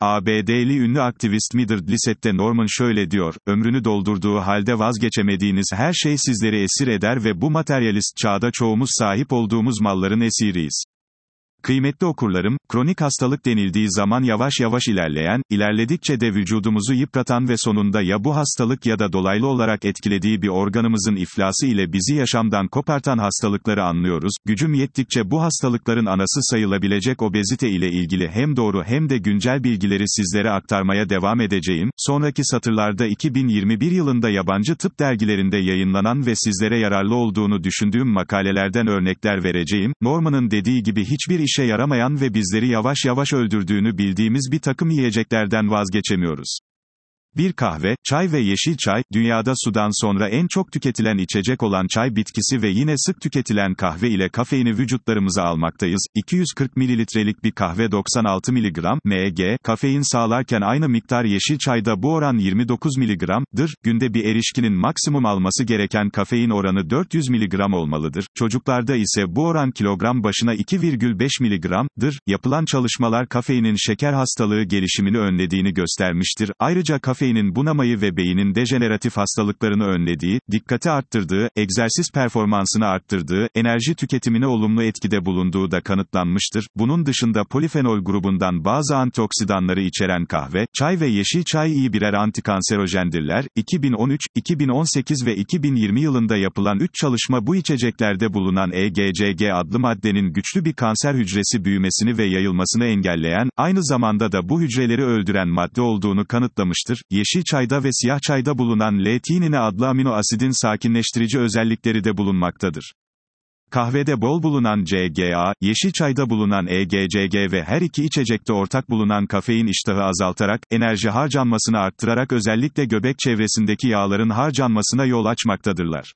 ABD'li ünlü aktivist Mildred Lissette Norman şöyle diyor, ömrünü doldurduğu halde vazgeçemediğiniz her şey sizleri esir eder ve bu materyalist çağda çoğumuz sahip olduğumuz malların esiriyiz. Kıymetli okurlarım, kronik hastalık denildiği zaman yavaş yavaş ilerledikçe de vücudumuzu yıpratan ve sonunda ya bu hastalık ya da dolaylı olarak etkilediği bir organımızın iflası ile bizi yaşamdan kopartan hastalıkları anlıyoruz. Gücüm yettikçe bu hastalıkların anası sayılabilecek obezite ile ilgili hem doğru hem de güncel bilgileri sizlere aktarmaya devam edeceğim. Sonraki satırlarda 2021 yılında yabancı tıp dergilerinde yayınlanan ve sizlere yararlı olduğunu düşündüğüm makalelerden örnekler vereceğim. Norman'ın dediği gibi hiçbir işe yaramayan ve bizleri yavaş yavaş öldürdüğünü bildiğimiz bir takım yiyeceklerden vazgeçemiyoruz. 1. Kahve, çay ve yeşil çay, dünyada sudan sonra en çok tüketilen içecek olan çay bitkisi ve yine sık tüketilen kahve ile kafeini vücutlarımıza almaktayız. 240 mililitrelik bir kahve 96 mg, mg, kafein sağlarken aynı miktar yeşil çayda bu oran 29 mg'dır. Günde bir erişkinin maksimum alması gereken kafein oranı 400 mg olmalıdır. Çocuklarda ise bu oran kilogram başına 2,5 mg'dır. Yapılan çalışmalar kafeinin şeker hastalığı gelişimini önlediğini göstermiştir. Ayrıca kafeinin bunamayı ve beynin dejeneratif hastalıklarını önlediği, dikkati arttırdığı, egzersiz performansını arttırdığı, enerji tüketimine olumlu etkide bulunduğu da kanıtlanmıştır. Bunun dışında polifenol grubundan bazı antioksidanları içeren kahve, çay ve yeşil çay iyi birer antikanserojendirler. 2013, 2018 ve 2020 yılında yapılan 3 çalışma bu içeceklerde bulunan EGCG adlı maddenin güçlü bir kanser hücresi büyümesini ve yayılmasını engelleyen, aynı zamanda da bu hücreleri öldüren madde olduğunu kanıtlamıştır. Yeşil çayda ve siyah çayda bulunan L-tianine adlı amino asidin sakinleştirici özellikleri de bulunmaktadır. Kahvede bol bulunan CGA, yeşil çayda bulunan EGCG ve her iki içecekte ortak bulunan kafein iştahı azaltarak, enerji harcanmasını arttırarak özellikle göbek çevresindeki yağların harcanmasına yol açmaktadırlar.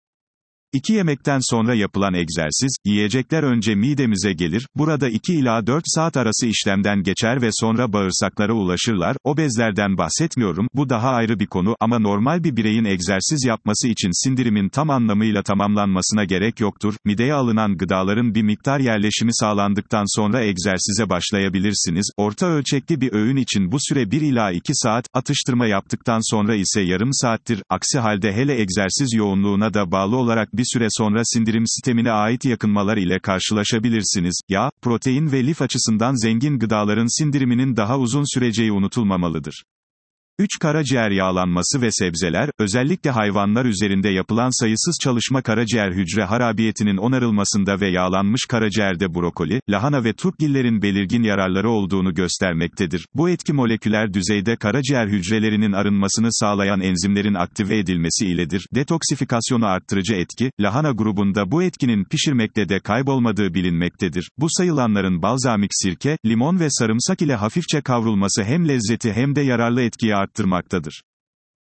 2 yemekten sonra yapılan egzersiz, yiyecekler önce midemize gelir, burada 2 ila 4 saat arası işlemden geçer ve sonra bağırsaklara ulaşırlar. Obezlerden bahsetmiyorum, bu daha ayrı bir konu ama normal bir bireyin egzersiz yapması için sindirimin tam anlamıyla tamamlanmasına gerek yoktur. Mideye alınan gıdaların bir miktar yerleşimi sağlandıktan sonra egzersize başlayabilirsiniz. Orta ölçekli bir öğün için bu süre 1 ila 2 saat, atıştırma yaptıktan sonra ise yarım saattir. Aksi halde hele egzersiz yoğunluğuna da bağlı olarak bir süre sonra sindirim sistemine ait yakınmalar ile karşılaşabilirsiniz. Yağ, protein ve lif açısından zengin gıdaların sindiriminin daha uzun süreceği unutulmamalıdır. 3. Karaciğer yağlanması ve sebzeler, özellikle hayvanlar üzerinde yapılan sayısız çalışma karaciğer hücre harabiyetinin onarılmasında ve yağlanmış karaciğerde brokoli, lahana ve turpgillerin belirgin yararları olduğunu göstermektedir. Bu etki moleküler düzeyde karaciğer hücrelerinin arınmasını sağlayan enzimlerin aktive edilmesi iledir. Detoksifikasyonu arttırıcı etki, lahana grubunda bu etkinin pişirmekte de kaybolmadığı bilinmektedir. Bu sayılanların balzamik sirke, limon ve sarımsak ile hafifçe kavrulması hem lezzeti hem de yararlı etkiyi arttırmaktadır.